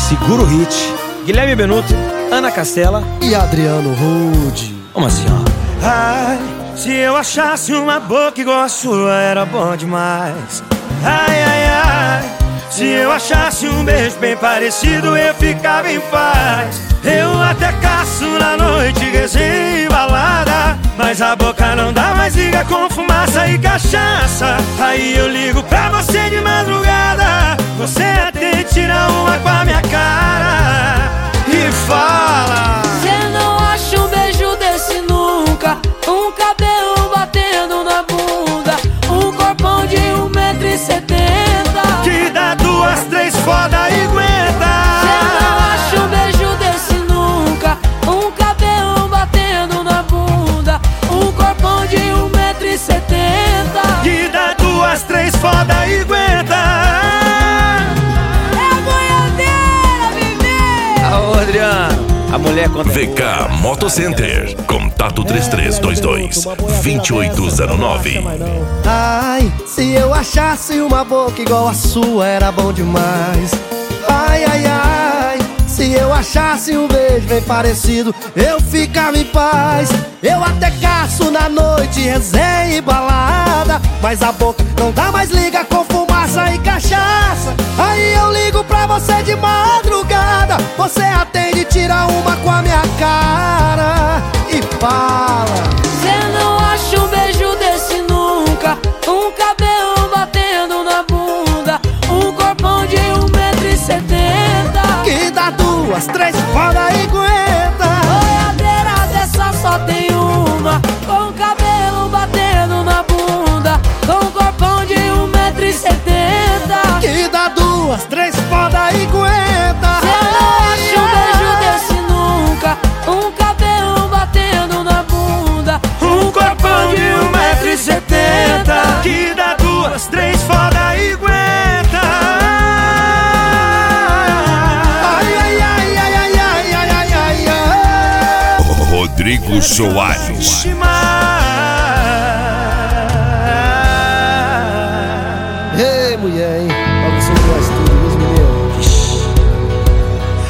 Segura o Hit, Guilherme Benuto, Ana Castela e Adriano Rude. Vamos assim, ó. Ai, se eu achasse uma boca igual a sua, era bom demais. Ai, ai, ai, se eu achasse um beijo bem parecido, eu ficava em paz. Eu até caço na noite, resenha e balada, mas a boca não dá mais, liga com fumaça e cachaça. Aí eu ligo pra você de madrugada, você atende, tira uma com a minha cara e fala: cê não acha um beijo desse nunca, um cabelo batendo na bunda, um corpão de 1,70m, que dá 2, 3 foda e aguenta. cê não acha um beijo desse nunca, um cabelo batendo na bunda, um corpão de 1,70m, que dá 2, 3 foda e aguenta. É a boiadeira, bebê! Ô Adriano, a mulher conta. VK Motocenter. Contato 3322-2809. Ai, se eu achasse uma boca igual a sua, era bom demais. Ai, ai, ai, se eu achasse um beijo bem parecido, eu ficava em paz. Eu até caço na noite, resenha e balada, mas a boca não dá mais, liga com fumaça e cachaça. Aí eu ligo pra você de madrugada, você atende, tira uma com a minha cara e fala: cê não acha um beijo desse nunca, um cabelo batendo na bunda, um corpão de 1,70m, que dá 2, 3 foda e aguenta. boiadeira dessa só tem uma, com o cabelo batendo na bunda, com um corpão de 1,70m, Que dá 2, 3 foda e aguenta. cê não acha um beijo desse nunca, um cabelo batendo na bunda, Um corpão de 1,70m, que dá 2, 3 foda e aguenta. Ai, ai, ai, ai, ai, ai, ai, ai, ai, ai. Rodrigo Soares. Demais.